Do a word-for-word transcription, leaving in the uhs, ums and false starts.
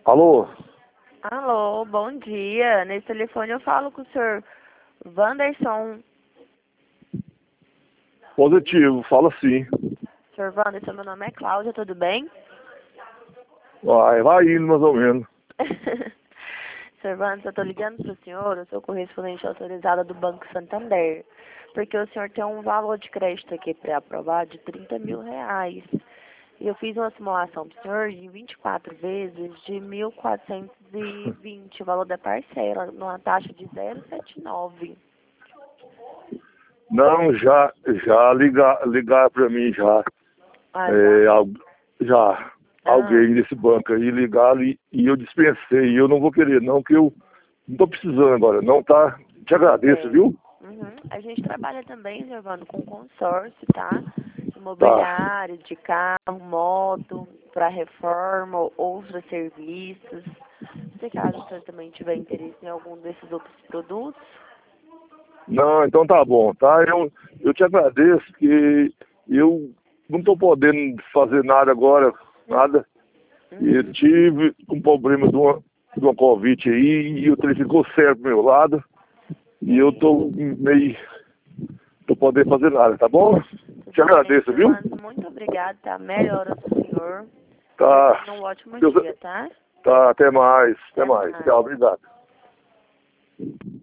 Alô? Alô, bom dia. Nesse telefone eu falo com o senhor Wanderson. Positivo, fala sim. senhor Wanderson, meu nome é Cláudia, tudo bem? Vai, vai indo mais ou menos. senhor Wanderson, eu tô ligando pro senhor, eu sou correspondente autorizada do Banco Santander, porque o senhor tem um valor de crédito aqui pré-aprovado de trinta mil reais. E eu fiz uma simulação pro senhor de vinte e quatro vezes de mil quatrocentos e vinte, o valor da parcela, numa taxa de zero vírgula setenta e nove. Não, já, já ligar, ligar pra mim já. Ah, É, já? al- já. Ah, Alguém desse banco aí ligar e, e eu dispensei. E eu não vou querer não, que eu não tô precisando agora. Não tá. Te agradeço, bem. viu? Uhum. A gente trabalha também, Giovano, com consórcio, tá? Tá. Imobiliário, de carro, moto, para reforma, ou outros serviços. Se caso o senhor também tiver interesse em algum desses outros produtos. Não, então tá bom, tá? Eu, eu te agradeço que eu não tô podendo fazer nada agora, nada. E eu Uhum. tive um problema de uma, de uma Covid aí e o trem ficou sério pro meu lado. E eu Sim. tô meio. tô podendo fazer nada, tá bom? Te Tudo bem, agradeço, viu? Giovano. Muito obrigada, tá? Melhoras pro senhor. E eu Tá. tenho um ótimo Deus, dia, tá? tá, até mais. Até Até mais. Tchau, mais. obrigado.